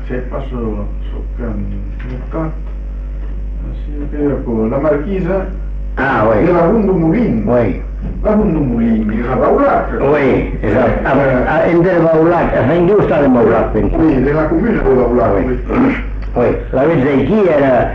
Se passo Luccat, así que la marquisa de la Hundo Molín. Oui. La Hundo Molín, i la Baulat. Oui, exacte. Entre Baulat, a Sant Just de Baulat, penso. Sí, de la comuna de Baulat. Oui, la veig d'aquí era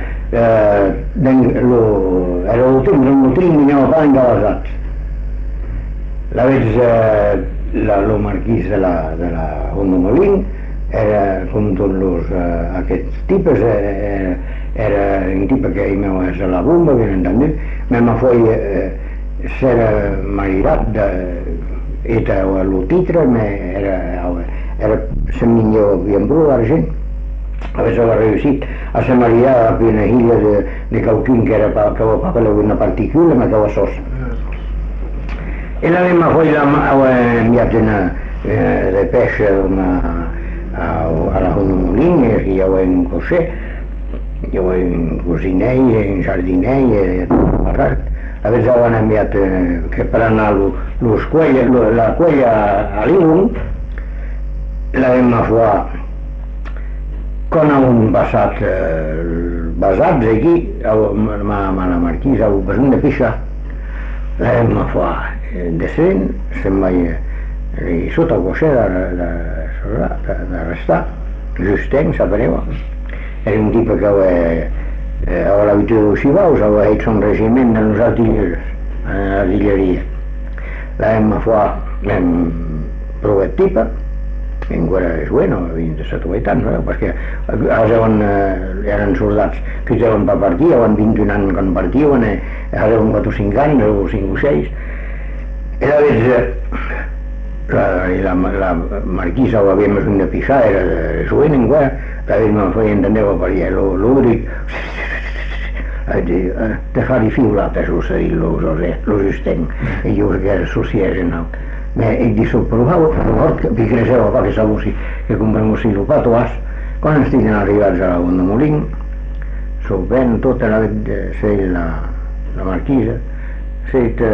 l'últim millor pa engalazat. La veig el marquís de la Hundo Molín era com tots aquests tipus, era un tipus que hi meu és a la bomba, ben entendit, me foi ser maridat eta lo titre, era la millor bien bru d'argent, aveva riuscit a se mariare a una higlia di qualcun che era proprio una particola, ma che era sosa. E la mia poi aveva inviato di pesce alla Hundo Molin, che io avevo in cosè, io avevo in cusinei, in giardinei, avevano inviato che per andare la quella a Livum, l'avevamo fatto con un basat aquí, ma la marquisa aveva bisogno di pesce, l'avevamo fatto descent, se'n vaig sota cosè d'arrestar, Justin, sapreu, era un tipus que aveva l'abitudine d'Uxibaus, aveva fet un regiment de nosaltres a l'artilleria. L'avevamo fatto prou tipus, encara és bueno, 27 o 8 anys, perquè eren soldats que estaven per partir, eren 21 anys que partien, eren 4 o 5 anys, o 5 o 6, i la marquisa ho havia més una pisada, era suent encara, l'avevamo fet entender per allà, l'únic, dejar-hi fiulates, lo Justin, i jo que era sociès en el. E di sopprovavo, vi cresceva qua che sapusi che compremossi lo patoas, quando stiamo arrivati alla Hundo Molin, so ben tutta la marchisa, siete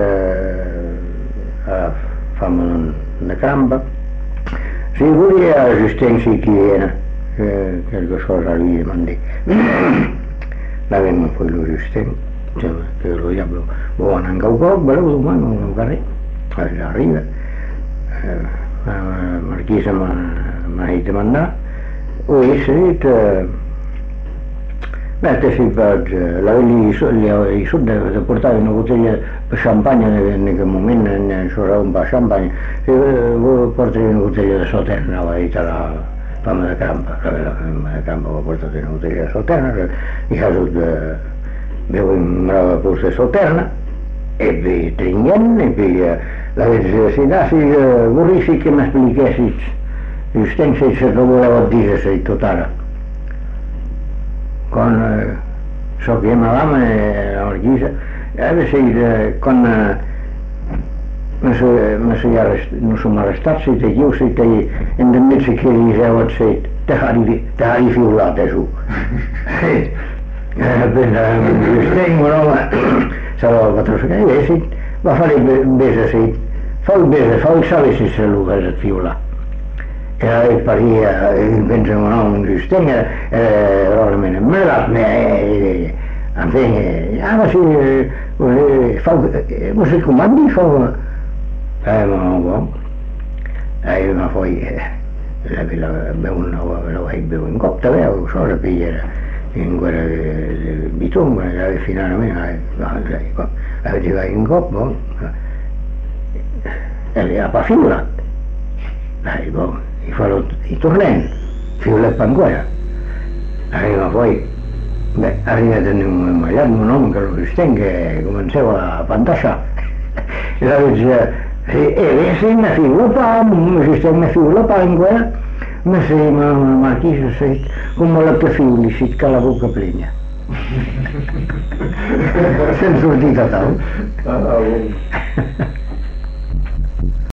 fanno una cramba, si volia Justin si chiede, qualche cosa lui mandì. L'avevamo poi lo Justin, che lo diavolo, buono anche un po', volevo domani un carré, arriva. La marquisa m'ha dit de mandar, ho he dit, li sóc de portar una botella de xampanya en aquell moment, enxorrar un pa de xampanya, portaré una botella de Sauterna, va dir a la fama de Campa, la fama de Campa va portar una botella de Sauterna, i ha dut veu un brava pus de Sauterna, e poi tringuent, e poi la si vorrei che mi expliquessis, Justin, se que voleva dir tot ara. Quan so que m'avama la marquisa, quan no som arrestats, si te lliu, si te endemit si que diseu et set, t'ha-hi fiulates, ho. Justin, un home, s'ha patrocinar, i va fer besa, si fou saber si se l'ho hagués fiulat. Era ell paria, pensa un home, un Justin, realment emmelat, en fi, ma si, no sé com van dir, fou, no, bon, ma foi, la vaig veure un cop, també, això la pilla, encara bitum, finalment, un cop, bon, era pa fiulat, bon, i tornem, fiulat pa encara, ma foi, arriba a tenir un mallat, un home que el Justin, que comenceu a pantaixar, i la veig, si me fiula pa, Justin me fiula pa encara, ma si la marquisa, com volen que fiuli, si et cala la boca plena. Se'n sortit a tal.